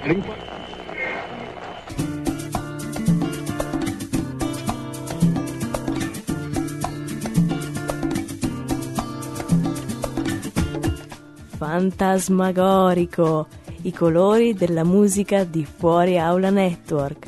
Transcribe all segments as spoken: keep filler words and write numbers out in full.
Fantasmagorico, i colori della musica di Fuori Aula Network.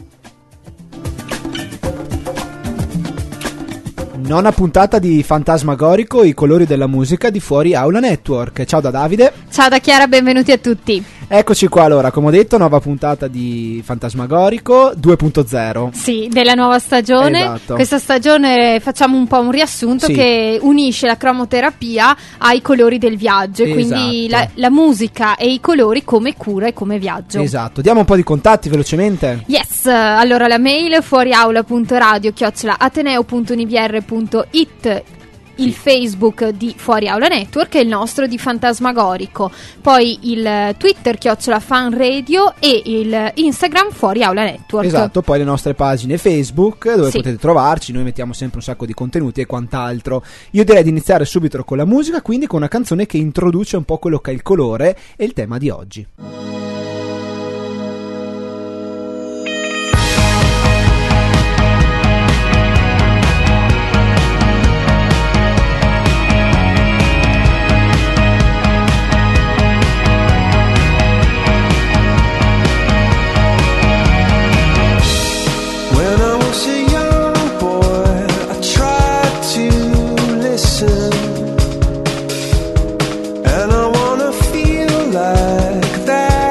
Nona puntata di Fantasmagorico, i colori della musica di Fuori Aula Network. Ciao da Davide. Ciao da Chiara, benvenuti a tutti. Eccoci qua allora, come ho detto, nuova puntata di Fantasmagorico due punto zero. Sì, della nuova stagione. Esatto. Questa stagione facciamo un po' un riassunto, sì, che unisce la cromoterapia ai colori del viaggio. E quindi esatto, la, la musica e i colori come cura e come viaggio. Esatto, diamo un po' di contatti velocemente. Yes, allora la mail fuoriaula punto radio chiocciola ateneo punto univier punto it, il Facebook di Fuori Aula Network e il nostro di Fantasmagorico, poi il Twitter chiocciola Fan Radio e il Instagram Fuori Aula Network. Esatto, poi le nostre pagine Facebook dove sì, potete trovarci, noi mettiamo sempre un sacco di contenuti e quant'altro. Io direi di iniziare subito con la musica, quindi con una canzone che introduce un po' quello che è il colore e il tema di oggi. And I wanna feel like that.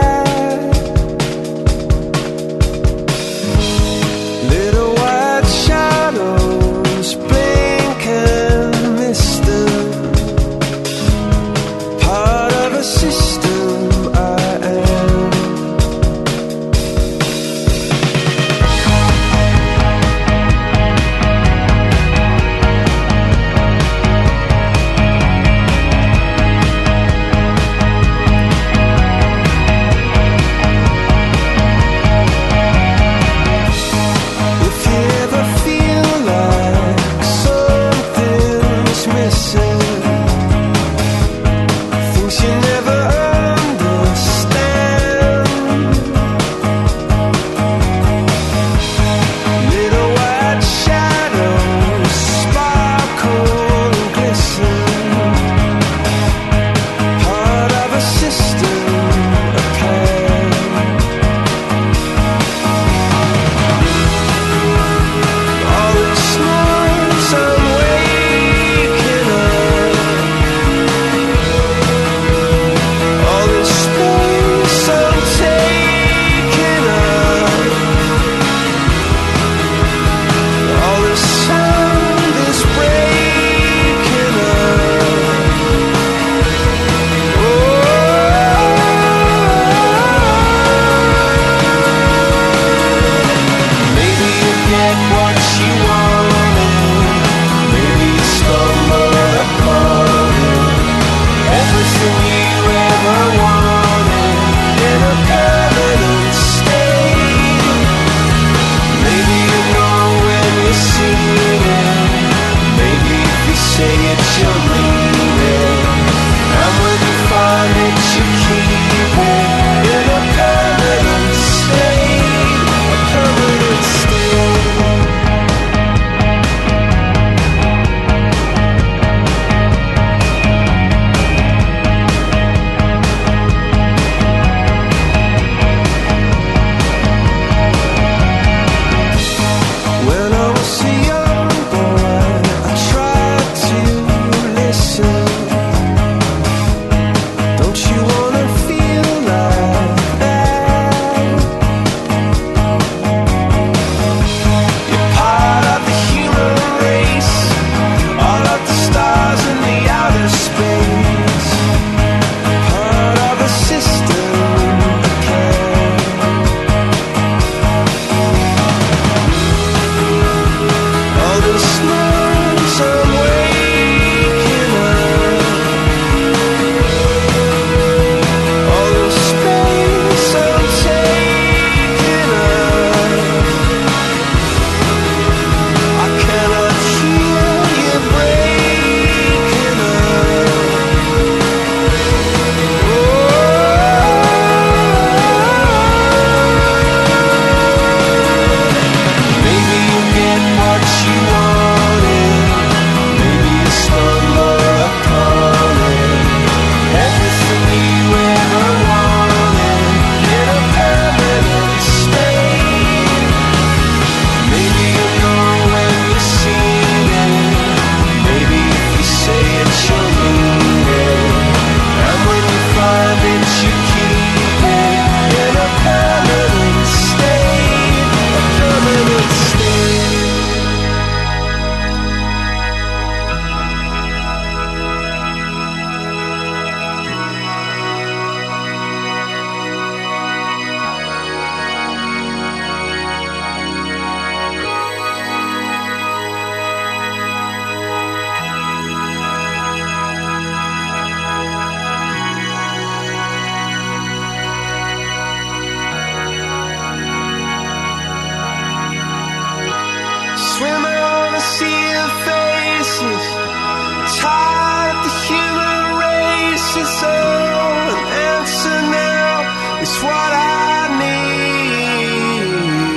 taught the human race is all an answer now. It's what I need.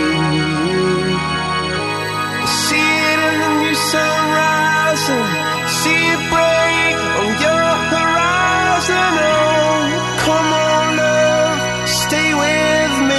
I see it in the new sun rising, see it break on your horizon. Oh, come on, love, stay with me.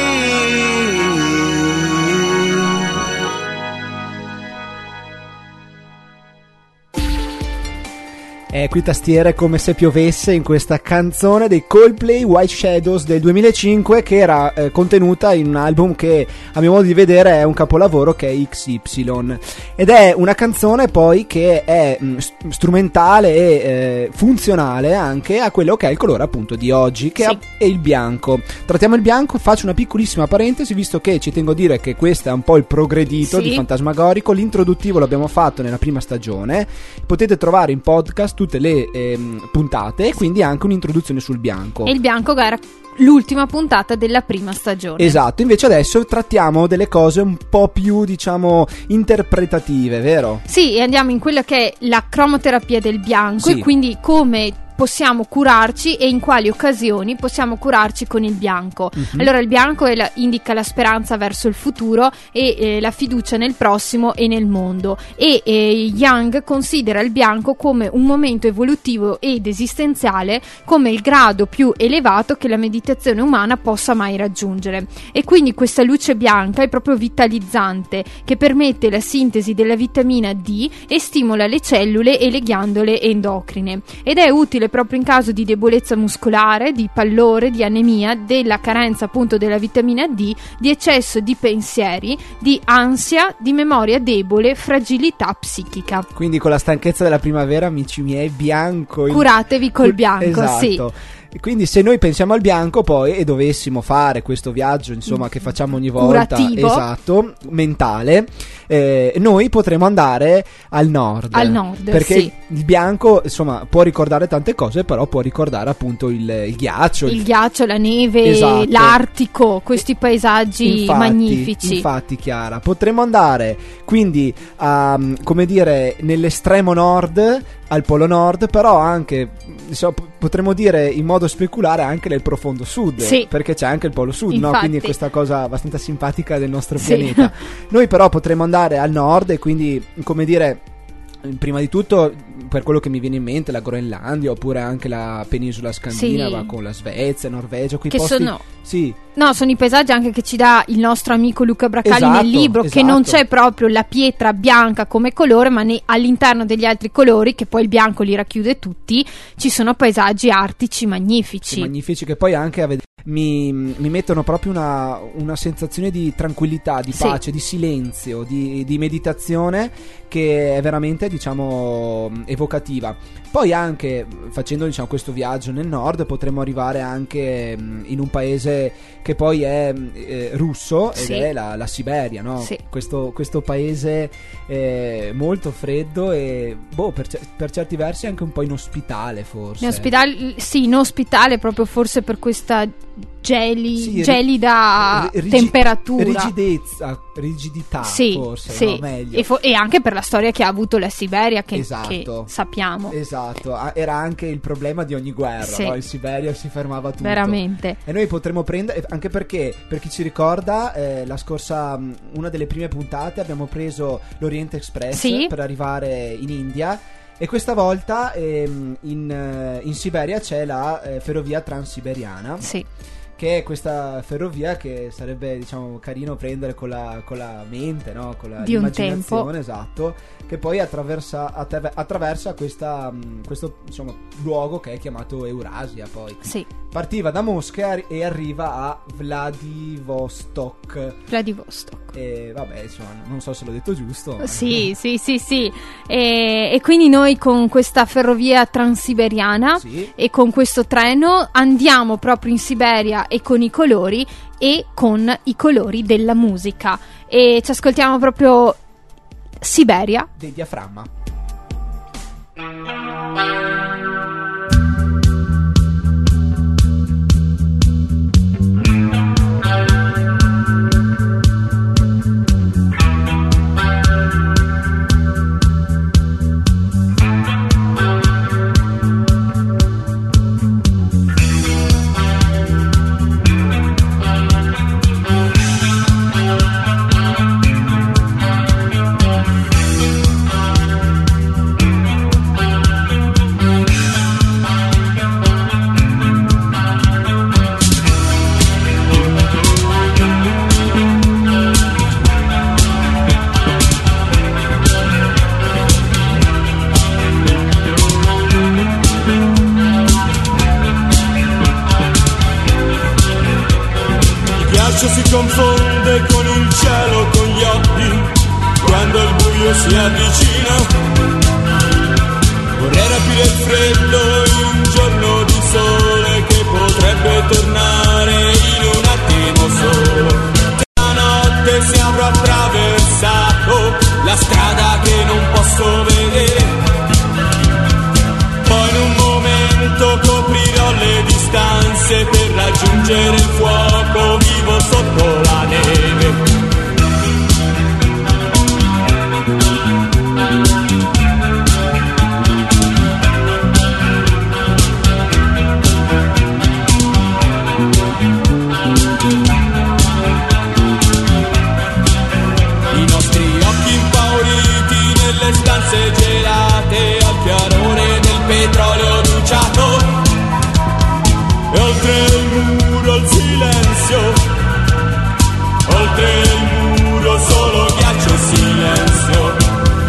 E qui tastiere come se piovesse in questa canzone dei Coldplay, White Shadows del duemilacinque, che era eh, contenuta in un album che a mio modo di vedere è un capolavoro, che è X Y, ed è una canzone poi che è mh, strumentale e eh, funzionale anche a quello che è il colore appunto di oggi, che Sì. è il bianco. Trattiamo il bianco, faccio una piccolissima parentesi visto che ci tengo a dire che questo è un po' il progredito Sì. di Fantasmagorico. L'introduttivo l'abbiamo fatto nella prima stagione, potete trovare in podcast tutte le ehm, puntate e quindi anche un'introduzione sul bianco. E il bianco era l'ultima puntata della prima stagione. Esatto, invece adesso trattiamo delle cose un po' più, diciamo, interpretative, vero? Sì, e andiamo in quella che è la cromoterapia del bianco, Sì. e quindi come possiamo curarci e in quali occasioni possiamo curarci con il bianco. Mhm. Allora il bianco è la- indica la speranza verso il futuro e eh, la fiducia nel prossimo e nel mondo, e eh, Jung considera il bianco come un momento evolutivo ed esistenziale, come il grado più elevato che la meditazione umana possa mai raggiungere, e quindi questa luce bianca è proprio vitalizzante, che permette la sintesi della vitamina D e stimola le cellule e le ghiandole endocrine, ed è utile proprio in caso di debolezza muscolare, di pallore, di anemia, della carenza appunto della vitamina D, di eccesso di pensieri, di ansia, di memoria debole, fragilità psichica. Quindi con la stanchezza della primavera, amici miei, bianco. il- Curatevi col cur- bianco, esatto. sì. E quindi se noi pensiamo al bianco poi e dovessimo fare questo viaggio, insomma, che facciamo ogni volta, Curativo. esatto, mentale, eh, noi potremo andare al nord. Al nord, perché sì. il bianco, insomma, può ricordare tante cose, però può ricordare appunto il, il ghiaccio, Il ghiaccio, la neve, Esatto. l'Artico, questi paesaggi Infatti, magnifici. Infatti, Chiara, potremmo andare quindi a, come dire, nell'estremo nord, al polo nord, però anche, insomma, p- potremmo dire in modo speculare anche nel profondo sud, Sì. perché c'è anche il polo sud, no? Infatti. Quindi questa cosa abbastanza simpatica del nostro Sì. pianeta. Noi però potremmo andare al nord e quindi, come dire, prima di tutto, per quello che mi viene in mente, la Groenlandia, oppure anche la penisola scandinava, Sì. con la Svezia, Norvegia, quei Che posti. sono- Sì, No, sono i paesaggi anche che ci dà il nostro amico Luca Bracali Esatto, nel libro, che esatto. non c'è proprio la pietra bianca come colore, ma ne- all'interno degli altri colori, che poi il bianco li racchiude tutti, ci sono paesaggi artici magnifici. Sì, magnifici, che poi anche a ved- mi, mi mettono proprio una, una sensazione di tranquillità, di Sì. pace, di silenzio, di, di meditazione, che è veramente, diciamo, evocativa. Poi anche facendo, diciamo, questo viaggio nel nord potremmo arrivare anche mh, in un paese che poi è eh, russo, ed Sì. è la, la Siberia, no? Sì. Questo, questo paese eh, molto freddo e boh, per, ce- per certi versi anche un po' inospitale, forse. In ospedale, sì, in ospitale proprio forse per questa geli, Sì, ri- gelida ri- rigi- temperatura. rigidezza, rigidità, Sì, forse, sì. no? Meglio. E, fo- e anche per la storia che ha avuto la Siberia, che, Esatto. che sappiamo. Esatto, ah, era anche il problema di ogni guerra, Sì. no? In Siberia si fermava tutto. Veramente. E noi potremmo prendere, anche perché, per chi ci ricorda, eh, la scorsa, mh, una delle prime puntate abbiamo preso l'Oriente Express Sì. per arrivare in India. E questa volta ehm, in, eh, in Siberia c'è la eh, ferrovia transiberiana, Sì. che è questa ferrovia che sarebbe, diciamo, carino prendere con la, con la mente, no? Con la Di un l'immaginazione, tempo. esatto, che poi attraversa, attraver- attraversa questa, mh, questo, diciamo, luogo che è chiamato Eurasia. Poi Sì. partiva da Mosca e arriva a Vladivostok. Vladivostok. E vabbè, insomma, non so se l'ho detto giusto. ma- Sì, sì, sì, sì. E, e quindi noi con questa ferrovia transiberiana Sì. e con questo treno andiamo proprio in Siberia, e con i colori e con i colori della musica. E ci ascoltiamo proprio Siberia. Dei diaframma. braccio si confonde con il cielo, con gli occhi, quando il buio si avvicina. Vorrei rapire il freddo in un giorno di sole che potrebbe tornare in un attimo solo. Stanotte se avrò attraversato la strada che non posso vedere, poi in un momento coprirò le distanze per raggiungere il fuoco vivo sotto la neve. I nostri occhi impauriti nelle stanze gelate al chiarore del petrolio bruciato, e oltre il muro il silenzio, oltre il muro solo ghiaccio e silenzio.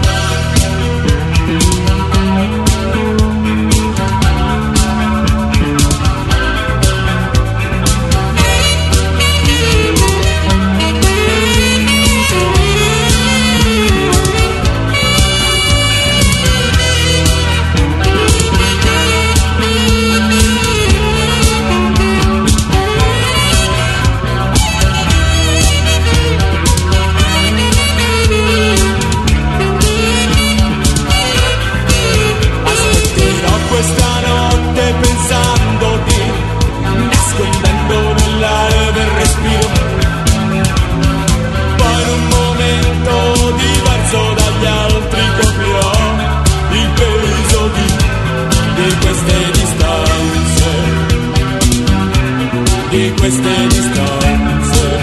Queste distanze,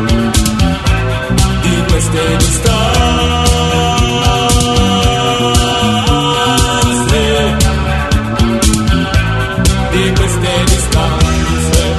di queste distanze, di queste distanze.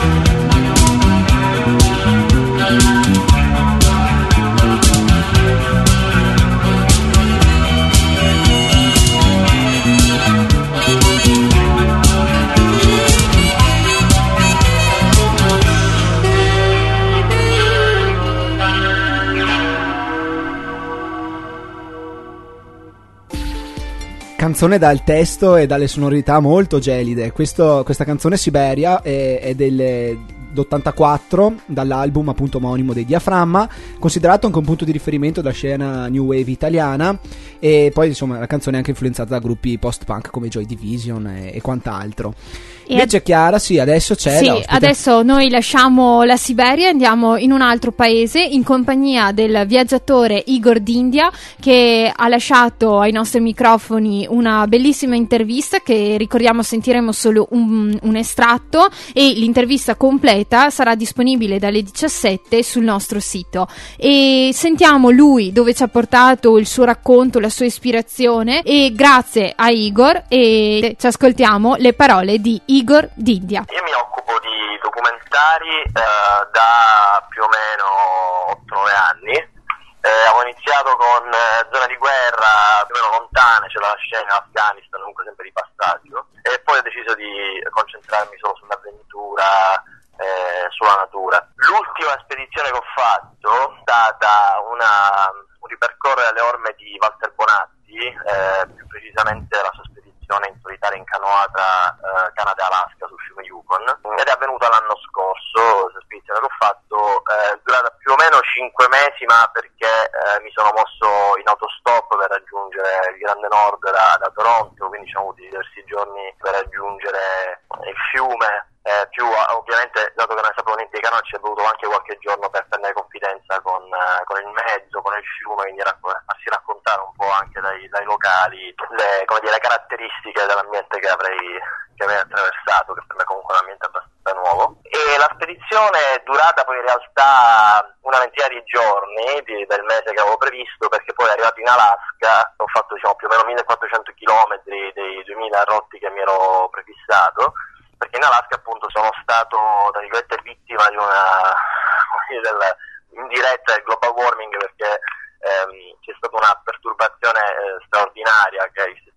Canzone dal testo e dalle sonorità molto gelide. Questo, questa canzone Siberia è, è dell'ottantaquattro, dall'album appunto omonimo dei Diaframma, considerato anche un punto di riferimento della scena new wave italiana, e poi insomma la canzone è anche influenzata da gruppi post-punk come Joy Division e, e quant'altro. E invece ad... Chiara, sì, adesso c'è sì, l'ospite. Adesso noi lasciamo la Siberia e andiamo in un altro paese in compagnia del viaggiatore Igor Dindia, che ha lasciato ai nostri microfoni una bellissima intervista che ricordiamo sentiremo solo un, un estratto, e l'intervista completa sarà disponibile dalle diciassette sul nostro sito. E sentiamo lui dove ci ha portato il suo racconto, la sua ispirazione, e grazie a Igor, e ci ascoltiamo le parole di Igor Dindia. Io mi occupo di documentari eh, da più o meno otto nove anni. Eh, avevo iniziato con eh, zone di guerra più o meno lontane, c'è la scena in Afghanistan, comunque sempre di passaggio, e poi ho deciso di concentrarmi solo sull'avventura, eh, sulla natura. L'ultima spedizione che ho fatto è stata una, un ripercorrere le orme di Walter Bonatti, eh, più precisamente la sua spedizione in solitaria in canoa tra eh, Canada e Alaska sul fiume Yukon, ed è avvenuta l'anno scorso. Questa spedizione che ho fatto è durata più o meno cinque mesi, ma perché eh, mi sono mosso in autostop per raggiungere il Grande Nord da, da Toronto, quindi ci ho avuto diversi giorni per raggiungere il fiume. Eh, più ovviamente, dato che non ne sapevo niente di canoa, ci è voluto anche qualche giorno per prendere confidenza con, eh, con il mezzo, con il fiume, quindi racco- farsi raccontare un po' anche dai, dai locali le, come dire, le caratteristiche dell'ambiente che avrei, che avrei attraversato, che per me comunque è un ambiente abbastanza nuovo. E la spedizione è durata poi in realtà una ventina di giorni di, del mese che avevo previsto, perché poi arrivato in Alaska ho fatto diciamo più o meno millequattrocento chilometri dei duemila rotti che mi ero prefissato, perché in Alaska appunto sono stato tra virgolette vittima di una del, indiretta del global warming, perché ehm, c'è stata una perturbazione eh, straordinaria che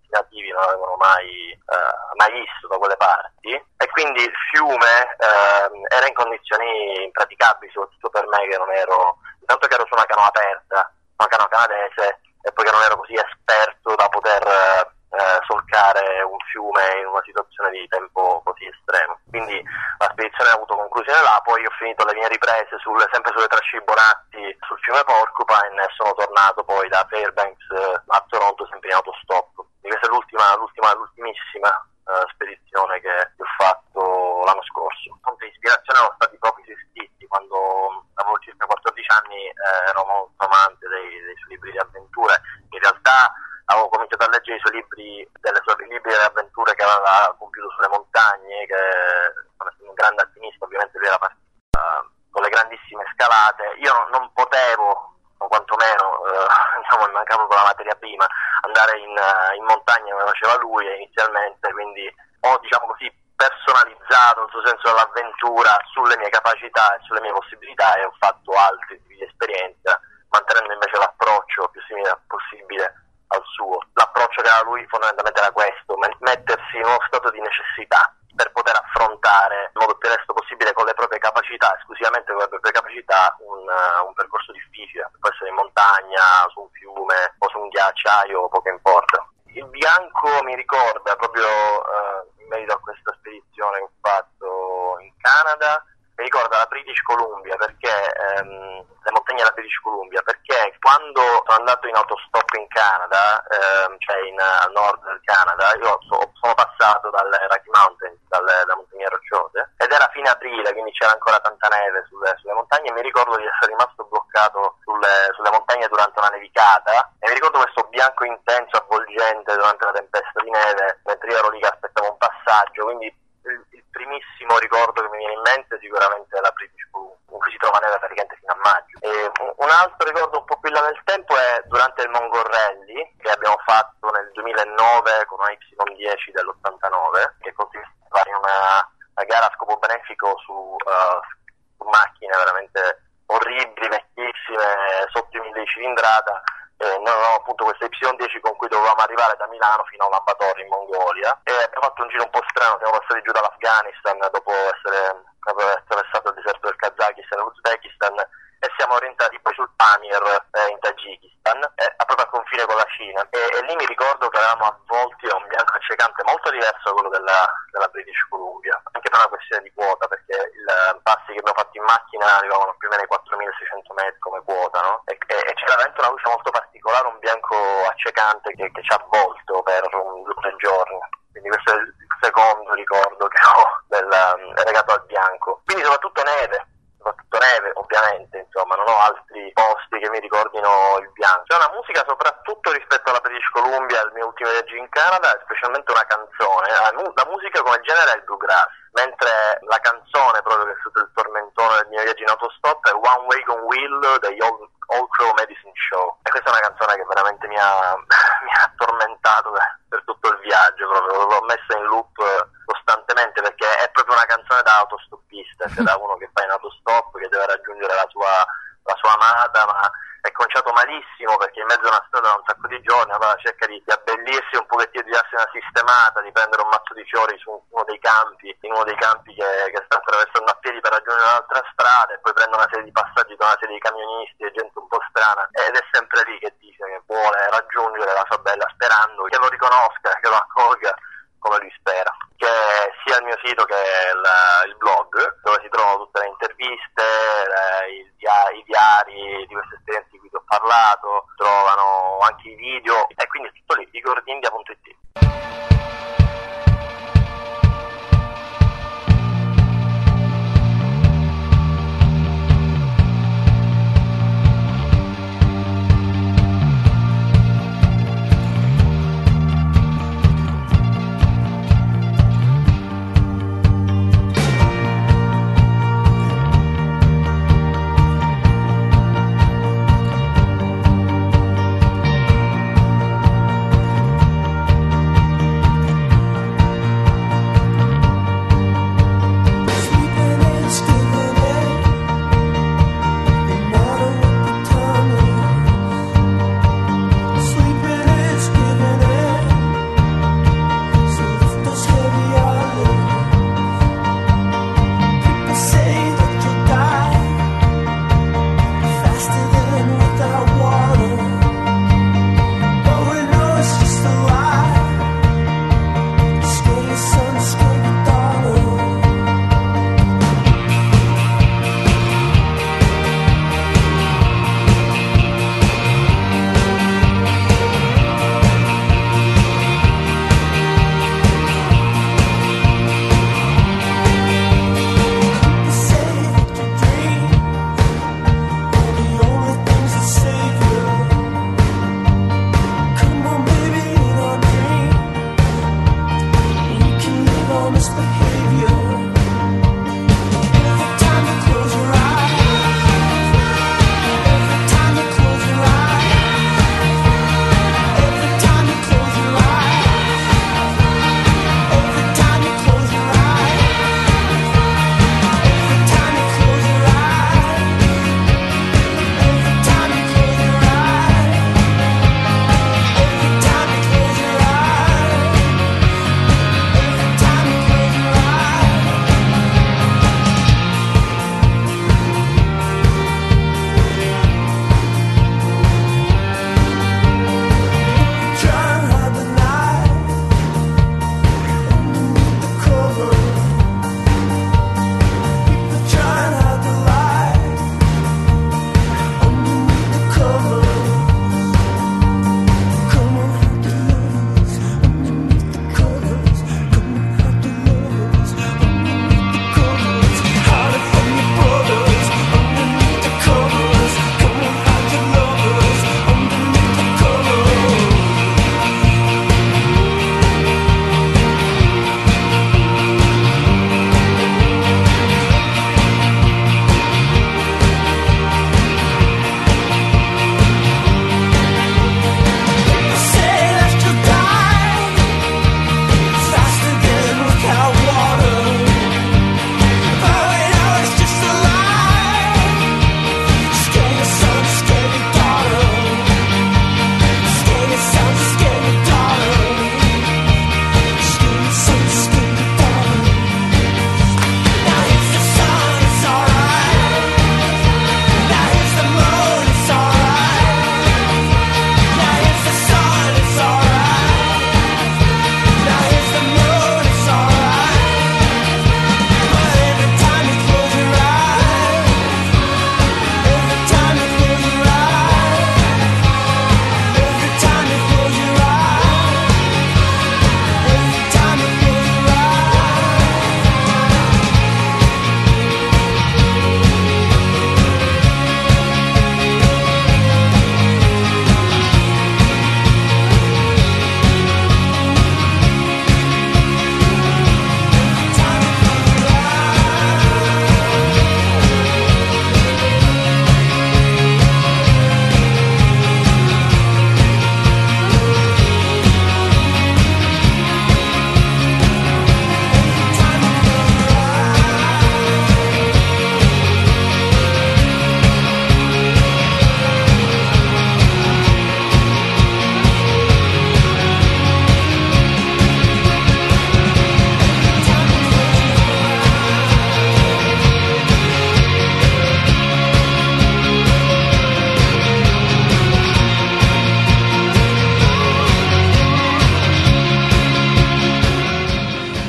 nativi non avevano mai, eh, mai visto da quelle parti, e quindi il fiume eh, era in condizioni impraticabili, soprattutto per me che non ero, intanto che ero su una canoa aperta, una canoa canadese, e poi che non ero così esperto da poter eh, solcare un fiume in una situazione di tempo così estremo. Quindi la spedizione ha avuto conclusione là, poi ho finito le mie riprese sulle, sempre sulle tracce Bonatti sul fiume Porcupine, e sono tornato poi da Fairbanks eh, a Toronto sempre in autostop. Quindi questa è l'ultima, l'ultima, l'ultimissima uh, spedizione che ho fatto l'anno scorso. Fonte di ispirazione erano stati proprio i suoi scritti. Quando avevo circa quattordici anni eh, ero molto amante dei, dei suoi libri di avventure. In realtà avevo cominciato a leggere i suoi libri, delle sue libri di avventure che aveva compiuto sulle montagne, che essendo un grande alpinista ovviamente lui era partito uh, con le grandissime scalate. Io non, non potevo, o quantomeno uh, diciamo mi mancava proprio la materia prima, andare in, uh, in montagna come faceva lui inizialmente, quindi ho diciamo così personalizzato il suo senso dell'avventura sulle mie capacità e sulle mie possibilità, e ho fatto altri tipi di esperienza, mantenendo invece l'approccio più simile possibile al suo. L'approccio che aveva lui fondamentalmente era questo: mettersi in uno stato di necessità per poter affrontare in modo più onesto possibile, con le proprie capacità, esclusivamente con le proprie capacità, un, uh, un percorso difficile. Può essere in montagna, su un fiume o su un ghiacciaio, poco importa. Il bianco mi ricorda proprio uh, in merito a questa spedizione che ho fatto in Canada, mi ricorda la British Columbia, perché ehm, le montagne della British Columbia, perché quando sono andato in autostop in Canada, ehm, cioè in, al nord del Canada, io so, sono passato dalle Rocky Mountains, dalle, dalle montagne rocciose, ed era fine aprile, quindi c'era ancora tanta neve sulle, sulle montagne, e mi ricordo di essere rimasto bloccato sulle, sulle montagne durante una nevicata, e mi ricordo questo bianco intenso, avvolgente durante la tempesta di neve, mentre io ero lì che aspettavo un passaggio. Quindi il, il primissimo ricordo che mi viene in mente è sicuramente la British Columbia, in cui si trova neve praticamente fino a maggio. E un altro ricordo un po' più in là nel tempo è durante il Mongol Rally, che abbiamo fatto nel duemilanove con una Y dieci dell'ottantanove, che consisteva in una, una gara a scopo benefico su, uh, su macchine veramente orribili, vecchissime, sotto i mille di cilindrata. Eh, noi avevamo appunto questa Y dieci con cui dovevamo arrivare da Milano fino a Ulaanbaatar in Mongolia, e abbiamo fatto un giro un po' strano. Siamo passati giù dall'Afghanistan dopo essere attraversato il deserto del Kazakistan e l'Uzbekistan, e siamo orientati poi sul Pamir eh, in Tagikistan, eh, proprio al confine con la Cina, e, e lì mi ricordo che eravamo avvolti da un bianco accecante molto diverso da quello della, della British Columbia, anche per una questione di quota, perché i passi che abbiamo fatto in macchina arrivavano più o meno ai quattromilaseicento metri come quota, no? E, e, e c'era veramente una luce molto particolare, un bianco accecante che, che ci ha avvolto per un due o tre giorni. Quindi questo è il secondo ricordo che ho del, legato al bianco. Quindi soprattutto neve, soprattutto neve ovviamente, insomma, non ho altri posti che mi ricordino il bianco. C'è una musica, soprattutto rispetto alla British Columbia, al mio ultimo viaggio in Canada, specialmente una canzone. La, la musica come genere è il bluegrass, mentre la canzone proprio che è stato il tormentone del mio viaggio in autostop è One Wagon Wheel degli Old, Old Crow Medicine Show, e questa è una canzone che veramente mi ha, mi ha tormentato per tutto il viaggio, proprio l'ho messa in loop costantemente, perché è proprio una canzone da autostoppista, cioè da uno che va in autostop, che deve raggiungere la sua, la sua amata, ma è conciato malissimo perché in mezzo a una strada da un sacco di giorni, allora cerca di, di abbellirsi un pochettino, di darsi una sistemata, di prendere un mazzo di fiori su uno dei campi, in uno dei campi che, che sta attraversando a piedi per raggiungere un'altra strada, e poi prende una serie di passaggi da una serie di camionisti e gente un po' strana, ed è sempre lì che dice che vuole raggiungere la sua bella, sperando che lo riconosca, che lo accolga come lui spera. Che sia il mio sito che il, il blog, dove si trovano tutte le interviste, le, i, i diari di queste esperienze di cui ti ho parlato, trovano anche i video, e quindi è tutto lì, igordindia punto it.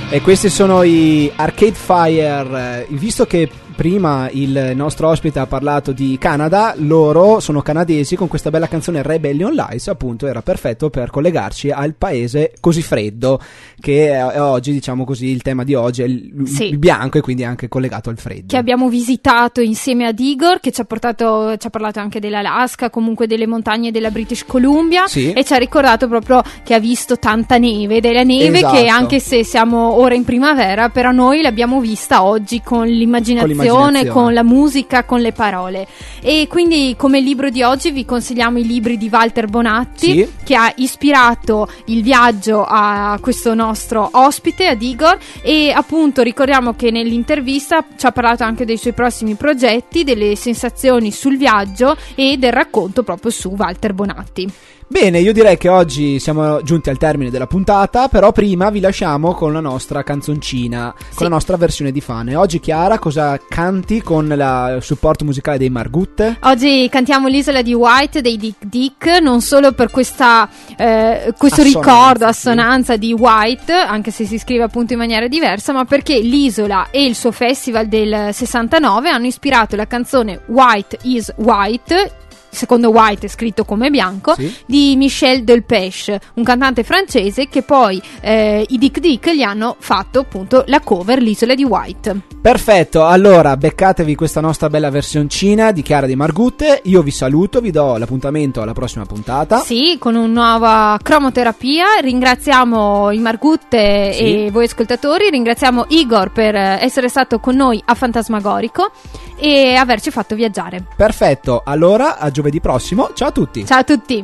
E questi sono i Arcade Fire. Visto che prima il nostro ospite ha parlato di Canada, loro sono canadesi, con questa bella canzone Rebellion Lights appunto era perfetto per collegarci al paese così freddo, che è oggi, diciamo così, il tema di oggi è il, sì. il bianco, e quindi anche collegato al freddo. Che abbiamo visitato insieme ad Igor, che ci ha portato, ci ha parlato anche dell'Alaska, comunque delle montagne della British Columbia, sì. E ci ha ricordato proprio che ha visto tanta neve, della neve esatto. Che anche se siamo ora in primavera, però noi l'abbiamo vista oggi con l'immaginazione, con, l'immaginazione. con la musica, con le parole. E quindi come libro di oggi vi consigliamo i libri di Walter Bonatti, sì. che ha ispirato il viaggio a questo nostro ospite, ad Igor, e appunto ricordiamo che nell'intervista ci ha parlato anche dei suoi prossimi progetti, delle sensazioni sul viaggio e del racconto proprio su Walter Bonatti. Bene, io direi che oggi siamo giunti al termine della puntata, però prima vi lasciamo con la nostra canzoncina, sì. con la nostra versione di Fane. Oggi Chiara, cosa canti con la, il supporto musicale dei Margutte? Oggi cantiamo l'Isola di White dei Dick Dick, non solo per questa, eh, questo assonanza, ricordo, sì. assonanza di White, anche se si scrive appunto in maniera diversa, ma perché l'isola e il suo festival del sessantanove hanno ispirato la canzone White is White, secondo White è scritto come bianco, sì. di Michel Delpech, un cantante francese, che poi eh, i Dick Dick gli hanno fatto appunto la cover, l'Isola di White. Perfetto, allora beccatevi questa nostra bella versioncina di Chiara di Margutte. Io vi saluto, vi do l'appuntamento alla prossima puntata. Sì, con una nuova cromoterapia. Ringraziamo i Margutte sì. e voi ascoltatori, ringraziamo Igor per essere stato con noi a Fantasmagorico e averci fatto viaggiare. Perfetto, allora a giovedì prossimo, ciao a tutti. Ciao a tutti.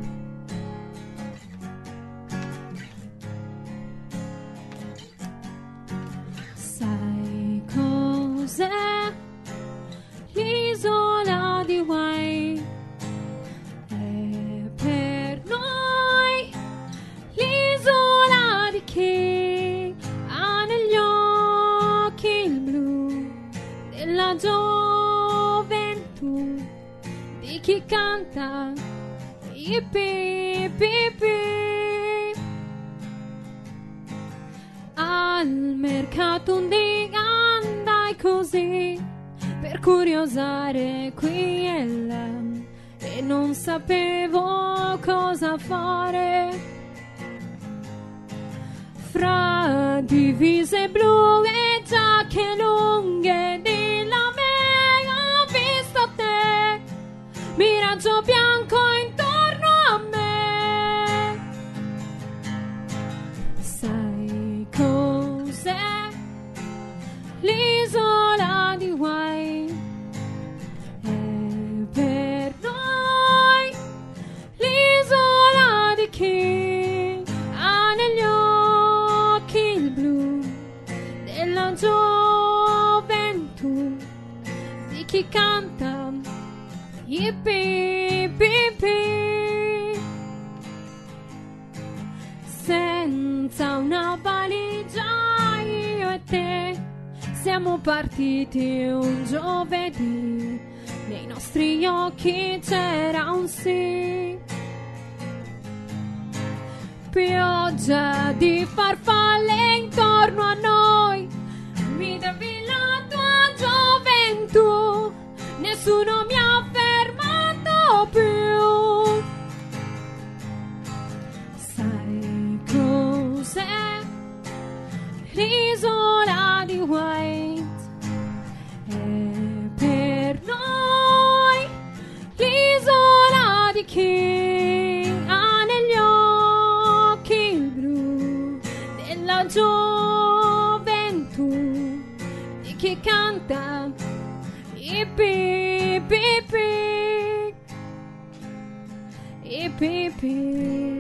Sai cos'è l'isola di White? È per noi l'isola di chi ha negli occhi il blu della gioventù, di chi canta i pi pi pi. Al mercato un dì andai così per curiosare qui e là e non sapevo cosa fare. Fra divise blu e giacche lunghe di lame ho visto te, miraggio bianco intorno a me. Sai cos'è l'isola di White? È per noi l'isola di chi ha negli occhi il blu della gioventù, di chi canta i pi pi pi. Senza una valigia io e te siamo partiti un giovedì, nei nostri occhi c'era un sì. Pioggia di farfalle intorno a noi, mi devi la tua gioventù, nessuno mi ha fermato più. Sai cos'è l'isola di White? È per noi l'isola di chi ha negli occhi il blu della gioventù, di chi canta i pi pi pi, i pi pi.